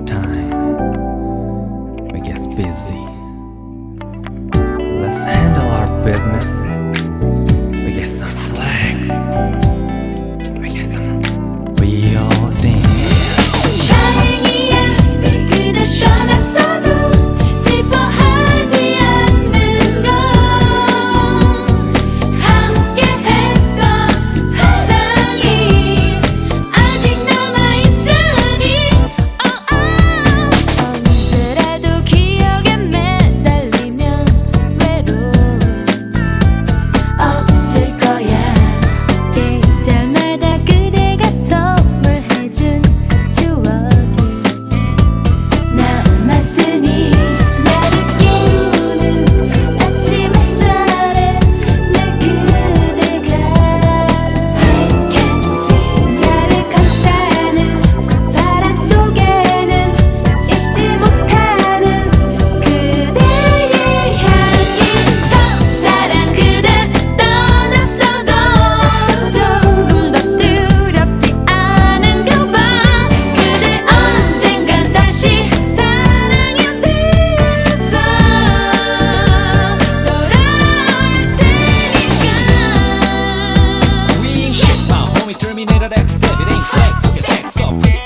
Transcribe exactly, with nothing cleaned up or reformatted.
time we get busy. Let's handle our business. We get some flags. We get some real dance. 다행이야 늘 그대 떠났어도 슬퍼하지 않는 건 함께했던 사랑이 아직 남아있으니 oh, oh. 언제라도 기억에 매달리면 외로움 없을 거야. 계절마다 그대가 선물해준 추억이 남았으니 나를 깨우는 아침 햇살에 내 그대가 알겠지. 나를 감싸는 바람 속에는 잊지 못하는 그대의 향기. 첫사랑 그대 떠났어도 조금 더 두렵지 않은가 봐. 그대 언젠간 다시 사랑이 돼서 돌아올 테니까. We ain't shit, my homie Terminator X. It ain't flex, okay, sex up.